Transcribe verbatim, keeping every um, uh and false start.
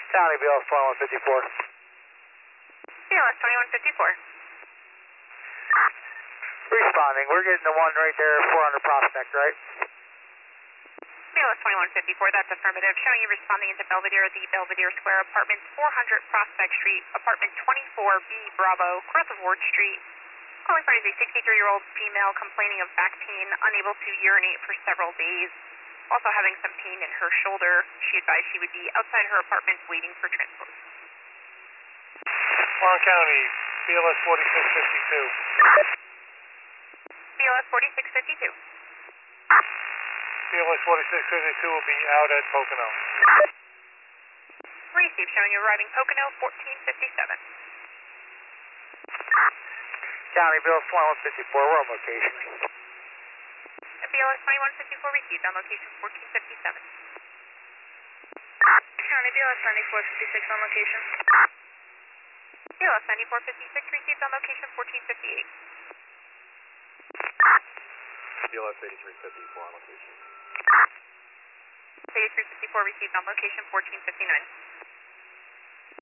County B L S twenty-one fifty-four. B L S twenty-one fifty-four. Responding, we're getting the one right there, four hundred Prospect, right? B L S twenty-one fifty-four, that's affirmative. Showing you responding into Belvedere, the Belvedere Square, apartment four hundred Prospect Street, apartment twenty-four B Bravo, Cross of Ward Street. Calling for is a sixty-three-year-old female complaining of back pain, unable to urinate for several days. Also having some pain in her shoulder. She advised she would be outside her apartment waiting for transport. Warren County, B L S forty-six fifty-two. B L S forty-six fifty-two. B L S forty-six fifty-two will be out at Pocono. Receive, showing you arriving Pocono, fourteen fifty-seven. County B L S twenty-one fifty-four, we're on location. B L S twenty-one fifty-four received on location fourteen fifty-seven. County B L S ninety-four fifty-six on location. B L S ninety-four fifty-six received on location fourteen fifty-eight. B L S eighty-three fifty-four on location. eighty-three fifty-four received on location fourteen fifty-nine.